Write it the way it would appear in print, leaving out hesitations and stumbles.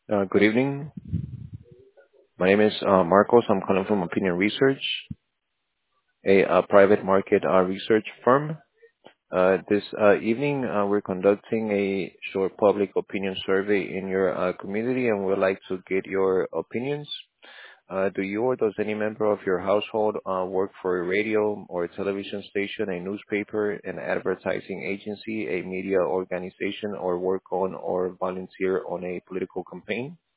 Good evening. My name is Marcos. I'm calling from Opinion Research, a private market research firm. This evening, we're conducting a short public opinion survey in your community, and we'd like to get your opinions. Do you or does any member of your household work for a radio or a television station, a newspaper, an advertising agency, a media organization, or work on or volunteer on a political campaign?